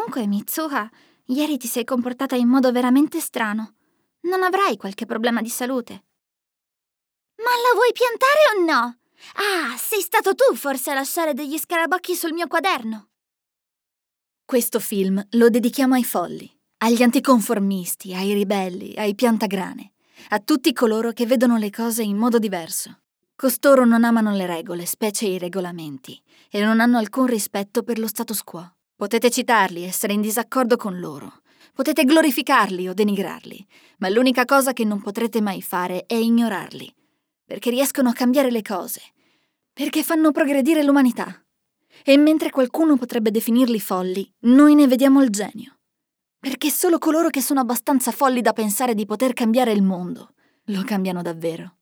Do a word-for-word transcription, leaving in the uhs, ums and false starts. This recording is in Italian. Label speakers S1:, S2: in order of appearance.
S1: Comunque, Mitsuha, ieri ti sei comportata in modo veramente strano. Non avrai qualche problema di salute? Ma la vuoi piantare o no? Ah, sei stato tu forse a lasciare degli scarabocchi sul mio quaderno.
S2: Questo film lo dedichiamo ai folli, agli anticonformisti, ai ribelli, ai piantagrane, a tutti coloro che vedono le cose in modo diverso. Costoro non amano le regole, specie i regolamenti, e non hanno alcun rispetto per lo status quo. Potete citarli, essere in disaccordo con loro, potete glorificarli o denigrarli, ma l'unica cosa che non potrete mai fare è ignorarli, perché riescono a cambiare le cose, perché fanno progredire l'umanità. E mentre qualcuno potrebbe definirli folli, noi ne vediamo il genio. Perché solo coloro che sono abbastanza folli da pensare di poter cambiare il mondo lo cambiano davvero.